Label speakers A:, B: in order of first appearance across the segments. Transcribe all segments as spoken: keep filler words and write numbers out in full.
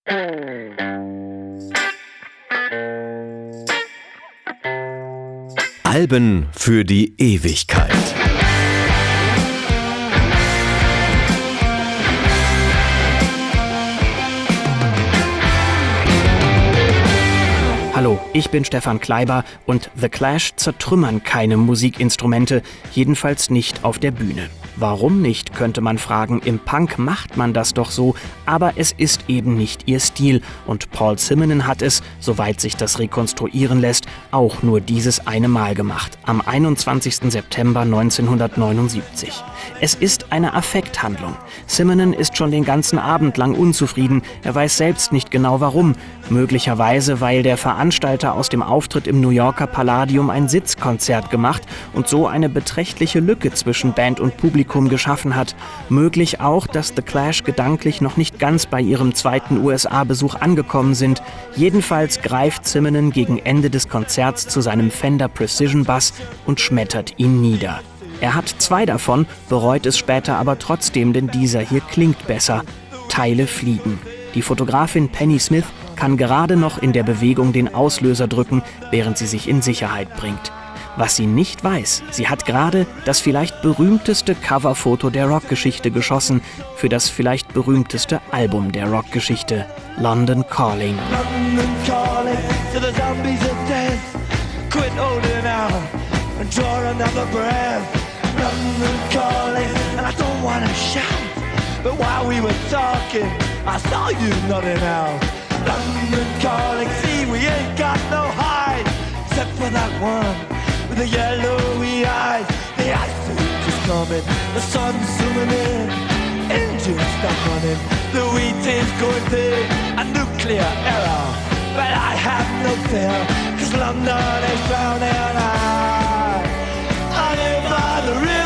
A: Alben für die Ewigkeit.
B: Hallo, ich bin Stefan Kleiber und The Clash zertrümmern keine Musikinstrumente, jedenfalls nicht auf der Bühne. Warum nicht, könnte man fragen. Im Punk macht man das doch so, aber es ist eben nicht ihr Stil. Und Paul Simonon hat es, soweit sich das rekonstruieren lässt, auch nur dieses eine Mal gemacht, am einundzwanzigsten September neunzehnhundertneunundsiebzig. Es ist eine Affekthandlung. Simonon ist schon den ganzen Abend lang unzufrieden. Er weiß selbst nicht genau warum. Möglicherweise, weil der Veranstalter aus dem Auftritt im New Yorker Palladium ein Sitzkonzert gemacht und so eine beträchtliche Lücke zwischen Band und Publikum geschaffen hat. Möglich auch, dass The Clash gedanklich noch nicht ganz bei ihrem zweiten U S A-Besuch angekommen sind. Jedenfalls greift Simonon gegen Ende des Konzerts zu seinem Fender Precision Bass und schmettert ihn nieder. Er hat zwei davon, bereut es später aber trotzdem, denn dieser hier klingt besser. Teile fliegen. Die Fotografin Penny Smith kann gerade noch in der Bewegung den Auslöser drücken, während sie sich in Sicherheit bringt. Was sie nicht weiß, sie hat gerade das vielleicht berühmteste Coverfoto der Rockgeschichte geschossen, für das vielleicht berühmteste Album der Rockgeschichte, London Calling.
C: London calling to the zombies of death. Quit holding out and draw another breath. London calling and I don't wanna shout, but while we were talking, I saw you nodding out. London calling, see we ain't got no hide, except for that one with the yellowy eyes. The ice age is coming, the sun's zooming in, engines stop running, the wheat is going through a nuclear error. But I have no fear, cause London is drowning. I, I live by the river.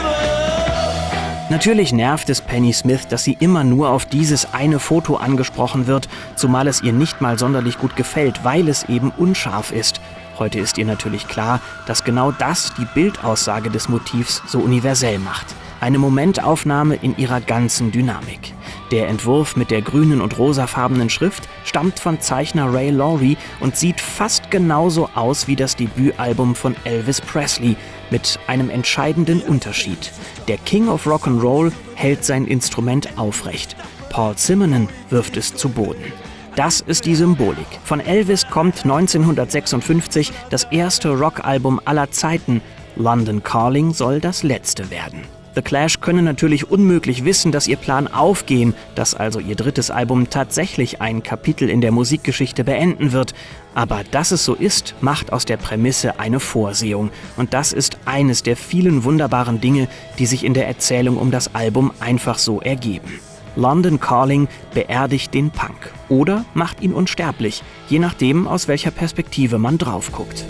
B: Natürlich nervt es Penny Smith, dass sie immer nur auf dieses eine Foto angesprochen wird, zumal es ihr nicht mal sonderlich gut gefällt, weil es eben unscharf ist. Heute ist ihr natürlich klar, dass genau das die Bildaussage des Motivs so universell macht. Eine Momentaufnahme in ihrer ganzen Dynamik. Der Entwurf mit der grünen und rosafarbenen Schrift stammt von Zeichner Ray Lowry und sieht fast genauso aus wie das Debütalbum von Elvis Presley, mit einem entscheidenden Unterschied. Der King of Rock'n'Roll hält sein Instrument aufrecht. Paul Simonon wirft es zu Boden. Das ist die Symbolik. Von Elvis kommt neunzehnhundertsechsundfünfzig das erste Rockalbum aller Zeiten. London Calling soll das letzte werden. The Clash können natürlich unmöglich wissen, dass ihr Plan aufgehen, dass also ihr drittes Album tatsächlich ein Kapitel in der Musikgeschichte beenden wird. Aber dass es so ist, macht aus der Prämisse eine Vorsehung. Und das ist eines der vielen wunderbaren Dinge, die sich in der Erzählung um das Album einfach so ergeben. London Calling beerdigt den Punk oder macht ihn unsterblich, je nachdem, aus welcher Perspektive man drauf guckt.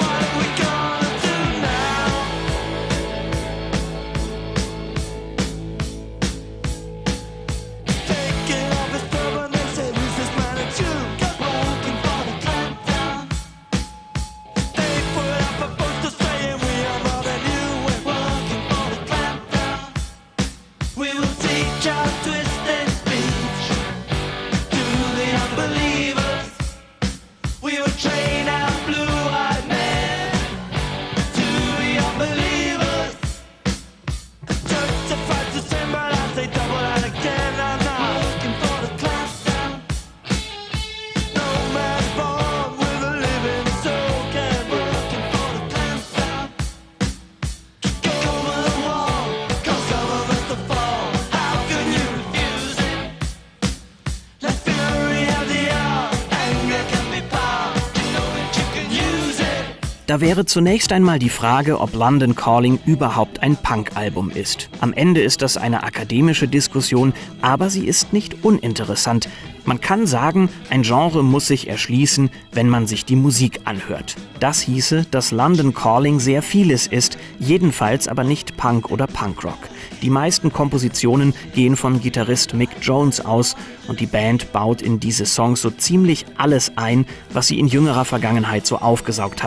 B: Da wäre zunächst einmal die Frage, ob London Calling überhaupt ein Punk-Album ist. Am Ende ist das eine akademische Diskussion, aber sie ist nicht uninteressant. Man kann sagen, ein Genre muss sich erschließen, wenn man sich die Musik anhört. Das hieße, dass London Calling sehr vieles ist, jedenfalls aber nicht Punk oder Punkrock. Die meisten Kompositionen gehen von Gitarrist Mick Jones aus und die Band baut in diese Songs so ziemlich alles ein, was sie in jüngerer Vergangenheit so aufgesaugt hat.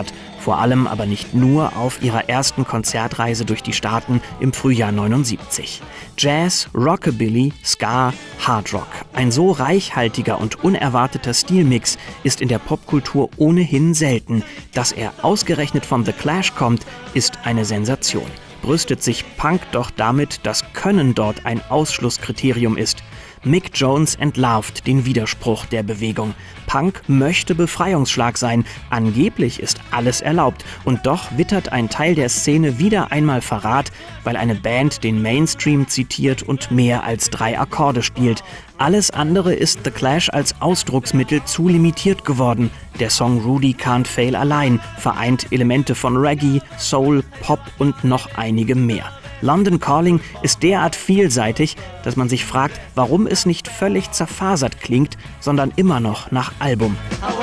B: vor allem aber nicht nur auf ihrer ersten Konzertreise durch die Staaten im Frühjahr neunundsiebzig. Jazz, Rockabilly, Ska, Hardrock. Ein so reichhaltiger und unerwarteter Stilmix ist in der Popkultur ohnehin selten. Dass er ausgerechnet von The Clash kommt, ist eine Sensation. Brüstet sich Punk doch damit, dass Können dort ein Ausschlusskriterium ist. Mick Jones entlarvt den Widerspruch der Bewegung. Punk möchte Befreiungsschlag sein, angeblich ist alles erlaubt und doch wittert ein Teil der Szene wieder einmal Verrat, weil eine Band den Mainstream zitiert und mehr als drei Akkorde spielt. Alles andere ist The Clash als Ausdrucksmittel zu limitiert geworden. Der Song Rudy Can't Fail allein vereint Elemente von Reggae, Soul, Pop und noch einige mehr. London Calling ist derart vielseitig, dass man sich fragt, warum es nicht völlig zerfasert klingt, sondern immer noch nach Album.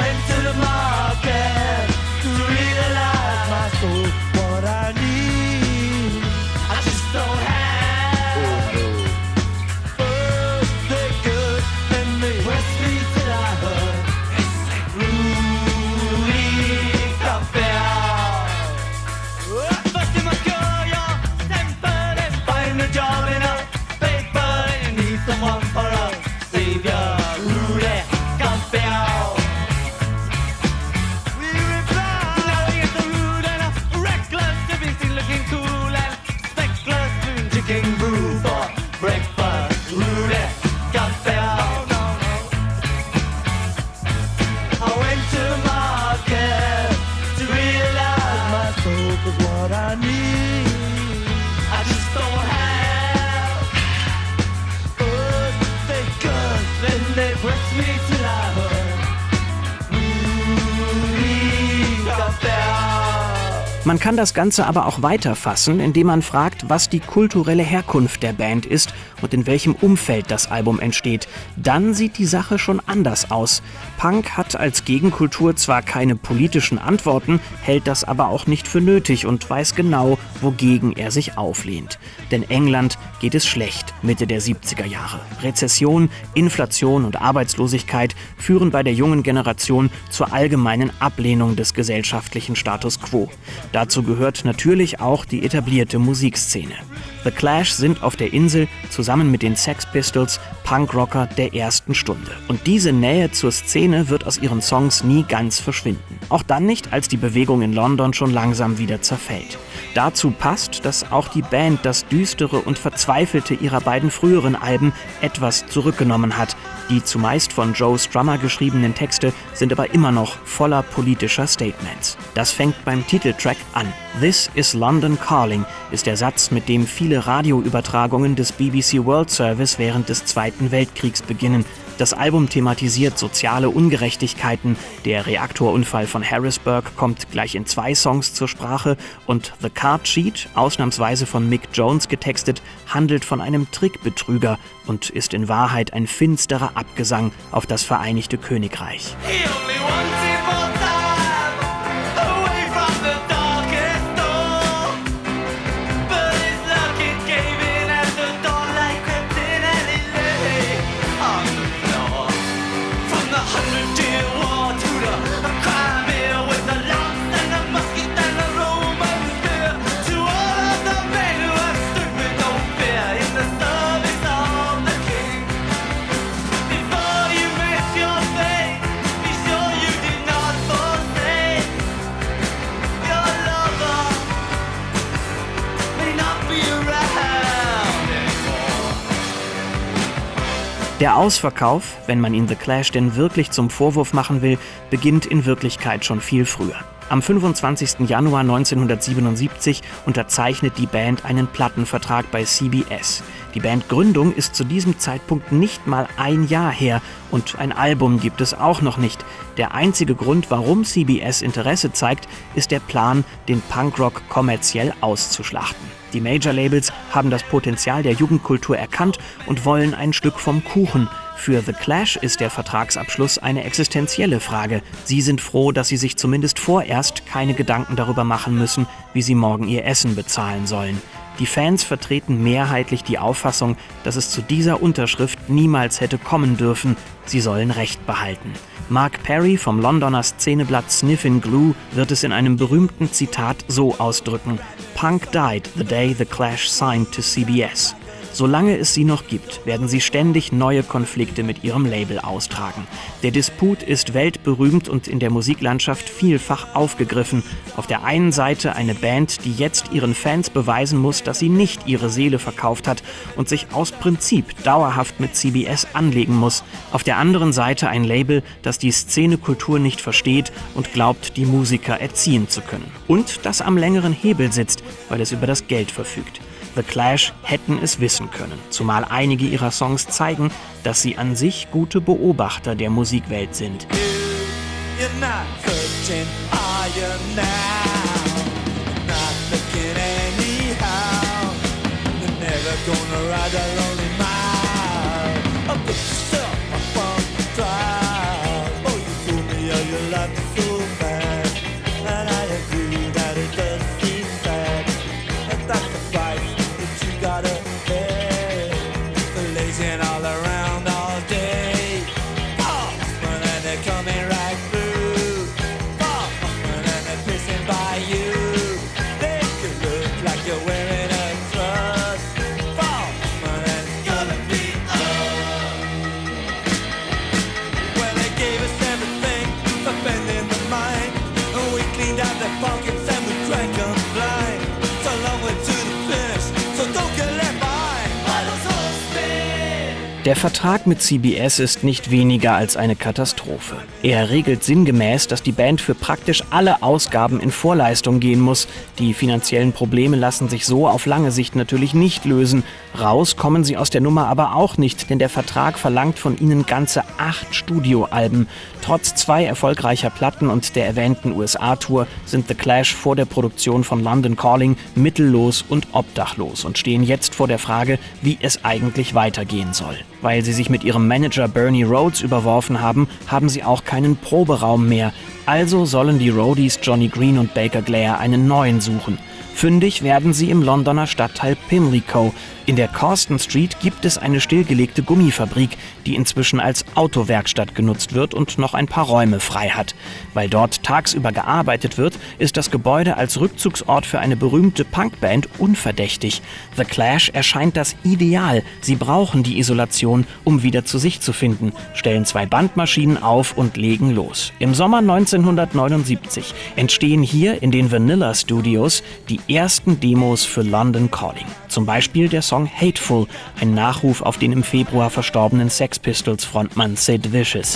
B: Man kann das Ganze aber auch weiterfassen, indem man fragt, was die kulturelle Herkunft der Band ist und in welchem Umfeld das Album entsteht. Dann sieht die Sache schon anders aus. Punk hat als Gegenkultur zwar keine politischen Antworten, hält das aber auch nicht für nötig und weiß genau, wogegen er sich auflehnt. Denn England geht es schlecht Mitte der siebziger Jahre. Rezession, Inflation und Arbeitslosigkeit führen bei der jungen Generation zur allgemeinen Ablehnung des gesellschaftlichen Status quo. Dazu gehört natürlich auch die etablierte Musikszene. The Clash sind auf der Insel zusammen mit den Sex Pistols Punkrocker der ersten Stunde. Und diese Nähe zur Szene wird aus ihren Songs nie ganz verschwinden. Auch dann nicht, als die Bewegung in London schon langsam wieder zerfällt. Dazu passt, dass auch die Band das Düstere und Verzweifelte ihrer beiden früheren Alben etwas zurückgenommen hat. Die zumeist von Joe Strummer geschriebenen Texte sind aber immer noch voller politischer Statements. Das fängt beim Titeltrack an. This is London Calling ist der Satz, mit dem viele Radioübertragungen des B B C World Service während des Zweiten Weltkriegs beginnen. Das Album thematisiert soziale Ungerechtigkeiten. Der Reaktorunfall von Harrisburg kommt gleich in zwei Songs zur Sprache und The Card Cheat, ausnahmsweise von Mick Jones getextet, handelt von einem Trickbetrüger und ist in Wahrheit ein finsterer Abgesang auf das Vereinigte Königreich. Der Ausverkauf, wenn man ihn The Clash denn wirklich zum Vorwurf machen will, beginnt in Wirklichkeit schon viel früher. Am fünfundzwanzigsten Januar neunzehnhundertsiebenundsiebzig unterzeichnet die Band einen Plattenvertrag bei C B S. Die Bandgründung ist zu diesem Zeitpunkt nicht mal ein Jahr her und ein Album gibt es auch noch nicht. Der einzige Grund, warum C B S Interesse zeigt, ist der Plan, den Punkrock kommerziell auszuschlachten. Die Major-Labels haben das Potenzial der Jugendkultur erkannt und wollen ein Stück vom Kuchen. Für The Clash ist der Vertragsabschluss eine existenzielle Frage. Sie sind froh, dass sie sich zumindest vorerst keine Gedanken darüber machen müssen, wie sie morgen ihr Essen bezahlen sollen. Die Fans vertreten mehrheitlich die Auffassung, dass es zu dieser Unterschrift niemals hätte kommen dürfen. Sie sollen Recht behalten. Mark Perry vom Londoner Szeneblatt Sniffin' Glue wird es in einem berühmten Zitat so ausdrücken: Punk died the day the Clash signed to C B S. Solange es sie noch gibt, werden sie ständig neue Konflikte mit ihrem Label austragen. Der Disput ist weltberühmt und in der Musiklandschaft vielfach aufgegriffen. Auf der einen Seite eine Band, die jetzt ihren Fans beweisen muss, dass sie nicht ihre Seele verkauft hat und sich aus Prinzip dauerhaft mit C B S anlegen muss. Auf der anderen Seite ein Label, das die Szenekultur nicht versteht und glaubt, die Musiker erziehen zu können. Und das am längeren Hebel sitzt, weil es über das Geld verfügt. The Clash hätten es wissen können, zumal einige ihrer Songs zeigen, dass sie an sich gute Beobachter der Musikwelt sind.
C: You're not searching, are you now? Not looking anyhow. You're never gonna ride a lonely mile. Put yourself up on the trial. Oh, you fool me, oh, you love me so bad. And I agree that it does seem sad. And that's the price that you gotta pay for lazing all around all day. Oh, and they're coming right through. Oh, and they're pissing by you. They could look like you're wearing a dress. Oh, and it's gonna be up. Well, they gave us everything for bending the mind. And we cleaned out their pockets and we drank them blind. So long way to the finish, so don't get left behind. By those horsemen.
B: Der Vertrag mit C B S ist nicht weniger als eine Katastrophe. Er regelt sinngemäß, dass die Band für praktisch alle Ausgaben in Vorleistung gehen muss. Die finanziellen Probleme lassen sich so auf lange Sicht natürlich nicht lösen. Raus kommen sie aus der Nummer aber auch nicht, denn der Vertrag verlangt von ihnen ganze acht Studioalben. Trotz zwei erfolgreicher Platten und der erwähnten U S A-Tour sind The Clash vor der Produktion von London Calling mittellos und obdachlos und stehen jetzt vor der Frage, wie es eigentlich weitergehen soll. Weil sie sich mit ihrem Manager Bernie Rhodes überworfen haben, haben sie auch keinen Proberaum mehr. Also sollen die Roadies Johnny Green und Baker Glaire einen neuen suchen. Fündig werden sie im Londoner Stadtteil Pimlico. In der Causton Street gibt es eine stillgelegte Gummifabrik, die inzwischen als Autowerkstatt genutzt wird und noch ein paar Räume frei hat. Weil dort tagsüber gearbeitet wird, ist das Gebäude als Rückzugsort für eine berühmte Punkband unverdächtig. The Clash erscheint das Ideal. Sie brauchen die Isolation, um wieder zu sich zu finden, stellen zwei Bandmaschinen auf und legen los. Im Sommer neunzehnhundertneunundsiebzig entstehen hier in den Vanilla Studios die ersten Demos für London Calling. Zum Beispiel der Song Hateful, ein Nachruf auf den im Februar verstorbenen Sex Pistols Frontmann Sid Vicious.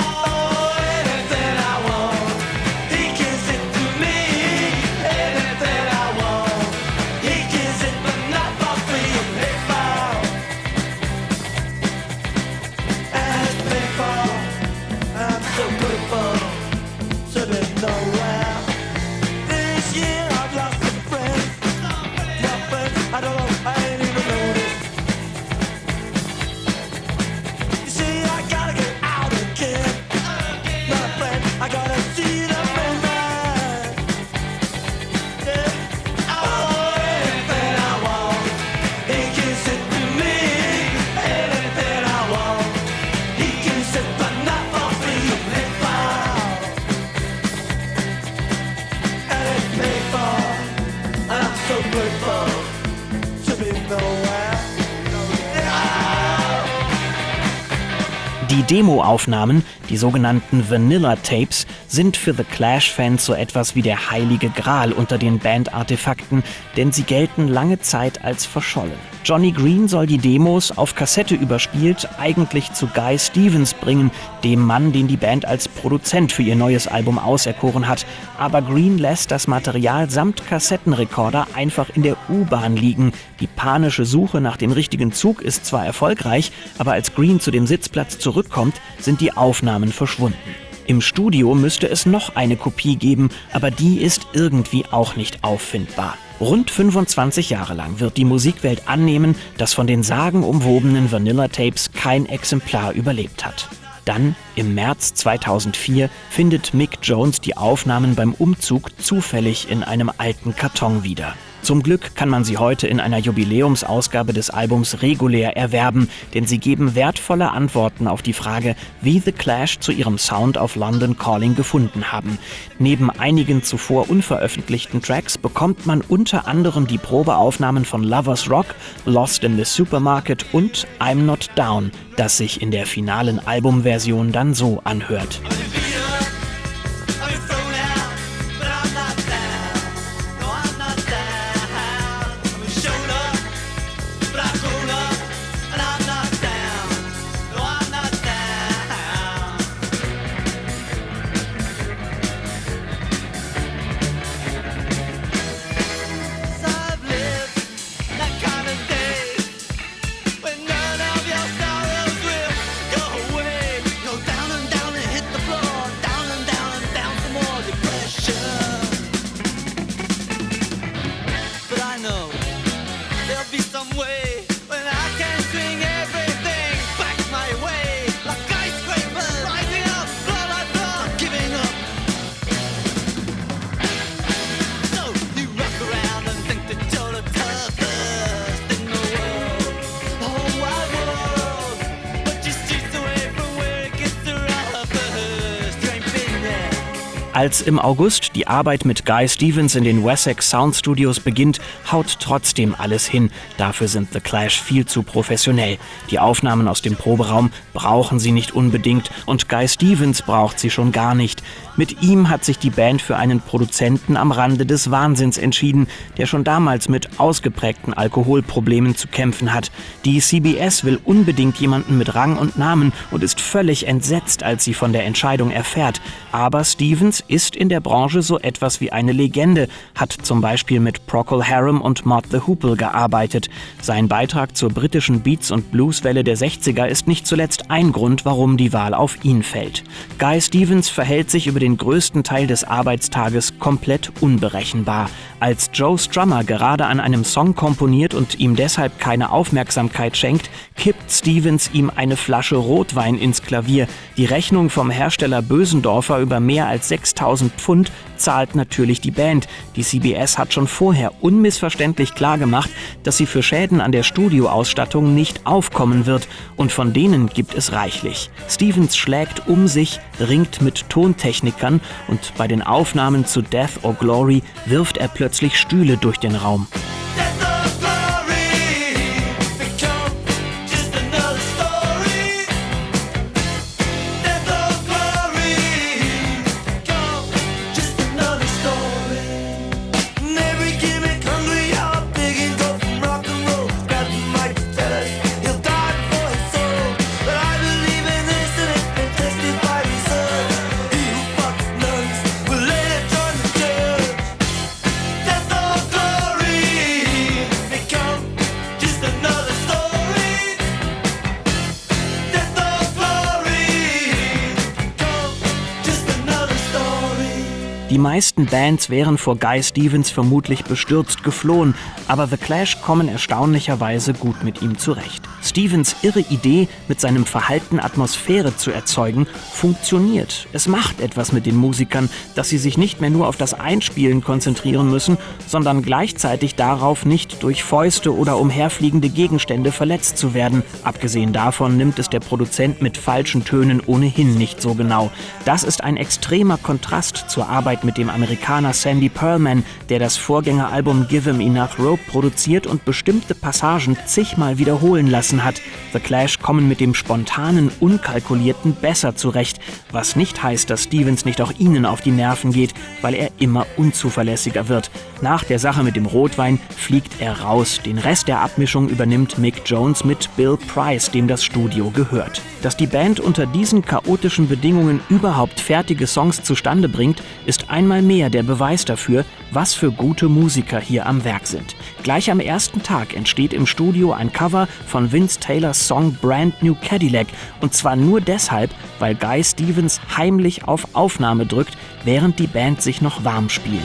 B: Die Demoaufnahmen, die sogenannten Vanilla Tapes, sind für The Clash-Fans so etwas wie der heilige Gral unter den Band-Artefakten, denn sie gelten lange Zeit als verschollen. Johnny Green soll die Demos auf Kassette überspielt eigentlich zu Guy Stevens bringen, dem Mann, den die Band als Produzent für ihr neues Album auserkoren hat. Aber Green lässt das Material samt Kassettenrekorder einfach in der U-Bahn liegen. Die panische Suche nach dem richtigen Zug ist zwar erfolgreich, aber als Green zu dem Sitzplatz zurückkommt, sind die Aufnahmen verschwunden. Im Studio müsste es noch eine Kopie geben, aber die ist irgendwie auch nicht auffindbar. Rund fünfundzwanzig Jahre lang wird die Musikwelt annehmen, dass von den sagenumwobenen Vanilla-Tapes kein Exemplar überlebt hat. Dann, im März zweitausendvier, findet Mick Jones die Aufnahmen beim Umzug zufällig in einem alten Karton wieder. Zum Glück kann man sie heute in einer Jubiläumsausgabe des Albums regulär erwerben, denn sie geben wertvolle Antworten auf die Frage, wie The Clash zu ihrem Sound auf London Calling gefunden haben. Neben einigen zuvor unveröffentlichten Tracks bekommt man unter anderem die Probeaufnahmen von Lovers Rock, Lost in the Supermarket und I'm Not Down, das sich in der finalen Albumversion dann so anhört. Als im August die Arbeit mit Guy Stevens in den Wessex Sound Studios beginnt, haut trotzdem alles hin. Dafür sind The Clash viel zu professionell. Die Aufnahmen aus dem Proberaum brauchen sie nicht unbedingt und Guy Stevens braucht sie schon gar nicht. Mit ihm hat sich die Band für einen Produzenten am Rande des Wahnsinns entschieden, der schon damals mit ausgeprägten Alkoholproblemen zu kämpfen hat. Die C B S will unbedingt jemanden mit Rang und Namen und ist völlig entsetzt, als sie von der Entscheidung erfährt. Aber Stevens ist in der Branche so etwas wie eine Legende, hat zum Beispiel mit Procol Harum und Mott the Hoople gearbeitet. Sein Beitrag zur britischen Beats- und Blueswelle der sechziger ist nicht zuletzt ein Grund, warum die Wahl auf ihn fällt. Guy Stevens verhält sich über den größten Teil des Arbeitstages komplett unberechenbar. Als Joe Strummer gerade an einem Song komponiert und ihm deshalb keine Aufmerksamkeit schenkt, kippt Stevens ihm eine Flasche Rotwein ins Klavier. Die Rechnung vom Hersteller Bösendorfer über mehr als sechstausend Pfund zahlt natürlich die Band. Die C B S hat schon vorher unmissverständlich klargemacht, dass sie für Schäden an der Studioausstattung nicht aufkommen wird. Und von denen gibt es reichlich. Stevens schlägt um sich, ringt mit Tontechnikern und bei den Aufnahmen zu Death or Glory wirft er plötzlich Stühle durch den Raum. Die meisten Bands wären vor Guy Stevens vermutlich bestürzt geflohen, aber The Clash kommen erstaunlicherweise gut mit ihm zurecht. Stevens irre Idee, mit seinem Verhalten Atmosphäre zu erzeugen, funktioniert. Es macht etwas mit den Musikern, dass sie sich nicht mehr nur auf das Einspielen konzentrieren müssen, sondern gleichzeitig darauf, nicht durch Fäuste oder umherfliegende Gegenstände verletzt zu werden. Abgesehen davon nimmt es der Produzent mit falschen Tönen ohnehin nicht so genau. Das ist ein extremer Kontrast zur Arbeit mit dem Amerikaner Sandy Pearlman, der das Vorgängeralbum Give 'Em Enough Rope produziert und bestimmte Passagen zigmal wiederholen lassen hat. The Clash kommen mit dem spontanen, unkalkulierten besser zurecht, was nicht heißt, dass Stevens nicht auch ihnen auf die Nerven geht, weil er immer unzuverlässiger wird. Nach der Sache mit dem Rotwein fliegt er raus. Den Rest der Abmischung übernimmt Mick Jones mit Bill Price, dem das Studio gehört. Dass die Band unter diesen chaotischen Bedingungen überhaupt fertige Songs zustande bringt, ist einmal mehr der Beweis dafür, was für gute Musiker hier am Werk sind. Gleich am ersten Tag entsteht im Studio ein Cover von Vince Taylors Song Brand New Cadillac, und zwar nur deshalb, weil Guy Stevens heimlich auf Aufnahme drückt, während die Band sich noch warm spielt.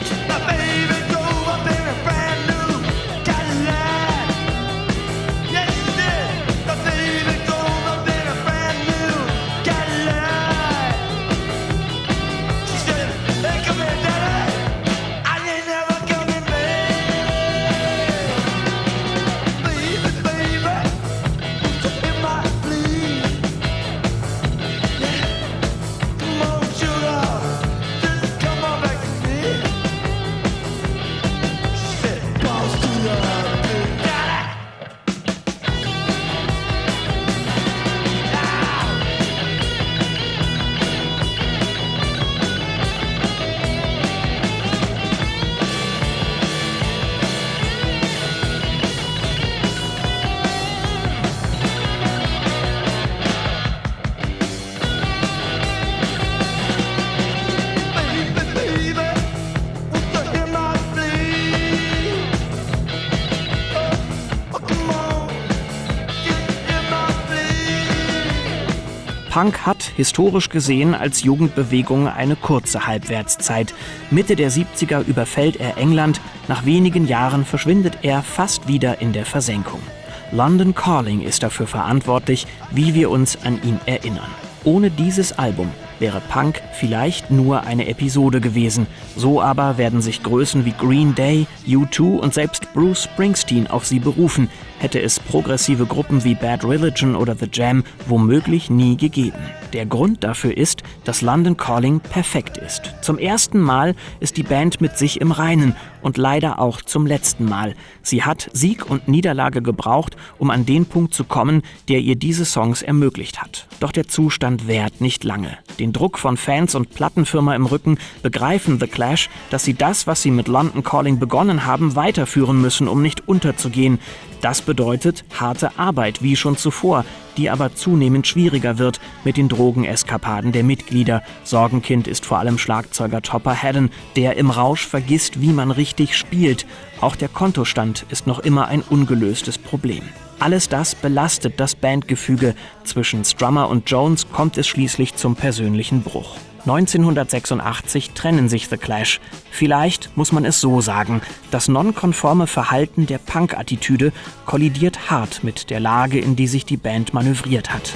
B: Punk hat, historisch gesehen, als Jugendbewegung eine kurze Halbwertszeit. Mitte der siebziger überfällt er England, nach wenigen Jahren verschwindet er fast wieder in der Versenkung. London Calling ist dafür verantwortlich, wie wir uns an ihn erinnern. Ohne dieses Album wäre Punk vielleicht nur eine Episode gewesen. So aber werden sich Größen wie Green Day, U zwei und selbst Bruce Springsteen auf sie berufen, hätte es progressive Gruppen wie Bad Religion oder The Jam womöglich nie gegeben. Der Grund dafür ist, dass London Calling perfekt ist. Zum ersten Mal ist die Band mit sich im Reinen und leider auch zum letzten Mal. Sie hat Sieg und Niederlage gebraucht, um an den Punkt zu kommen, der ihr diese Songs ermöglicht hat. Doch der Zustand währt nicht lange. Den Druck von Fans und Plattenfirma im Rücken begreifen The Clash, dass sie das, was sie mit London Calling begonnen haben, weiterführen müssen, um nicht unterzugehen. Das bedeutet harte Arbeit, wie schon zuvor, die aber zunehmend schwieriger wird mit den Drogeneskapaden der Mitglieder. Sorgenkind ist vor allem Schlagzeuger Topper Haddon, der im Rausch vergisst, wie man richtig spielt. Auch der Kontostand ist noch immer ein ungelöstes Problem. Alles das belastet das Bandgefüge. Zwischen Strummer und Jones kommt es schließlich zum persönlichen Bruch. neunzehnhundertsechsundachtzig trennen sich The Clash. Vielleicht muss man es so sagen: Das nonkonforme Verhalten der Punk-Attitüde kollidiert hart mit der Lage, in die sich die Band manövriert hat.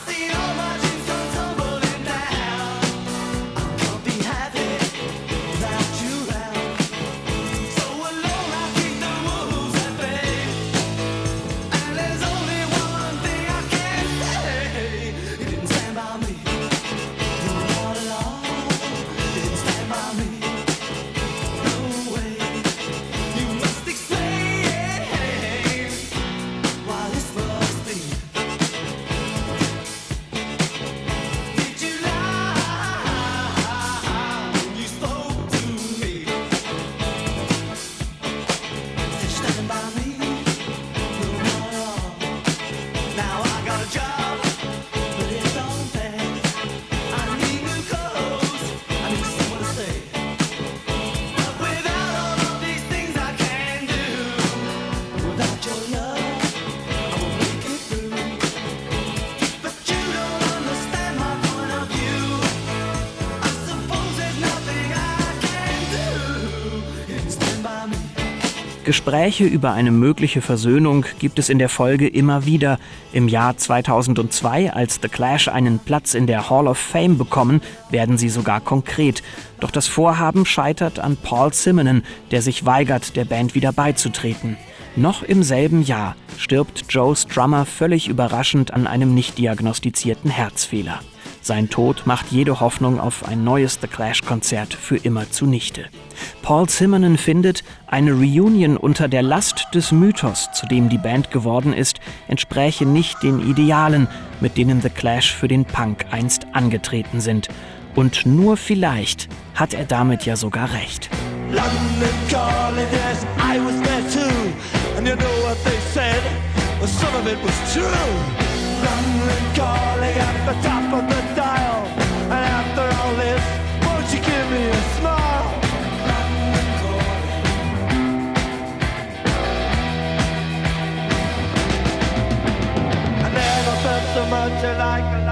B: Gespräche über eine mögliche Versöhnung gibt es in der Folge immer wieder. Im Jahr zweitausendzwei, als The Clash einen Platz in der Hall of Fame bekommen, werden sie sogar konkret. Doch das Vorhaben scheitert an Paul Simonon, der sich weigert, der Band wieder beizutreten. Noch im selben Jahr stirbt Joe Strummer völlig überraschend an einem nicht diagnostizierten Herzfehler. Sein Tod macht jede Hoffnung auf ein neues The Clash-Konzert für immer zunichte. Paul Simonon findet, eine Reunion unter der Last des Mythos, zu dem die Band geworden ist, entspräche nicht den Idealen, mit denen The Clash für den Punk einst angetreten sind. Und nur vielleicht hat er damit ja sogar recht.
C: London calling, yes, I was there too. And you know what they said? Well, some of it was true. London calling at the top of the dial. And after all this, won't you give me a smile? London calling. I never felt so much like